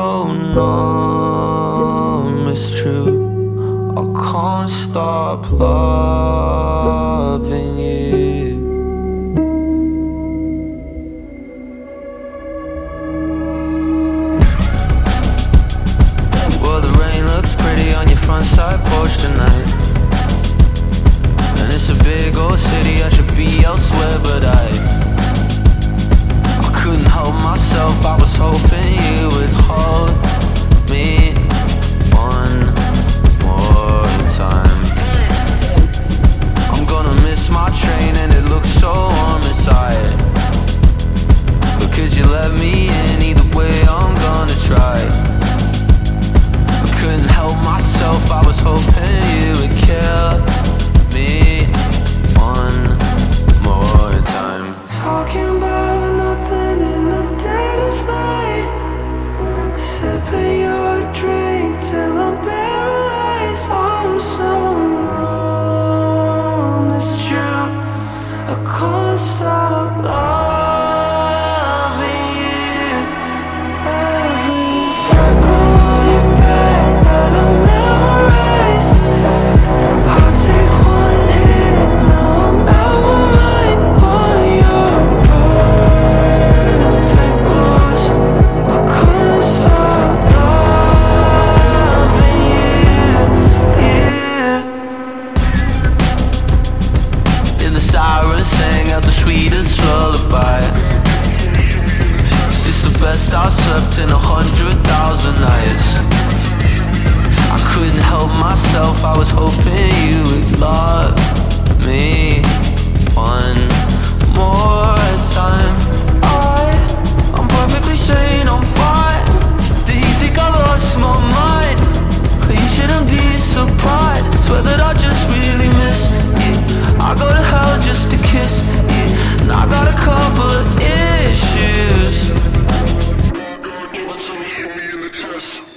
so numb, it's true. I can't stop loving you. Well, the rain looks pretty on your front side porch tonight, and it's a big old city, I should be elsewhere, but I couldn't help myself, I was hoping you would hold me one more time. I'm gonna miss my train and it looks so warm inside, but could you let me in? Either way I'm gonna try. I couldn't help myself, I was hoping you would kill me one more time. Talking about nothing in the dead of night, sipping your drink till I'm paralyzed. I'm so numb, it's true. I can't stop loving you. Every freckle on your back that I memorize, I'll take one hit, now I'm out my mind on your perfect blues. I can't stop loving you. And the sirens sang out the sweetest lullaby. It's the best I've slept in 100,000 nights. I couldn't help myself, I was hoping you would love me one more time. I'm perfectly sane, I'm fine. Do you think I lost my mind? You shouldn't be surprised. Swear that I just really miss you. I go to hell just to kiss you, and I got a couple of issues. Let me hit me in the chest.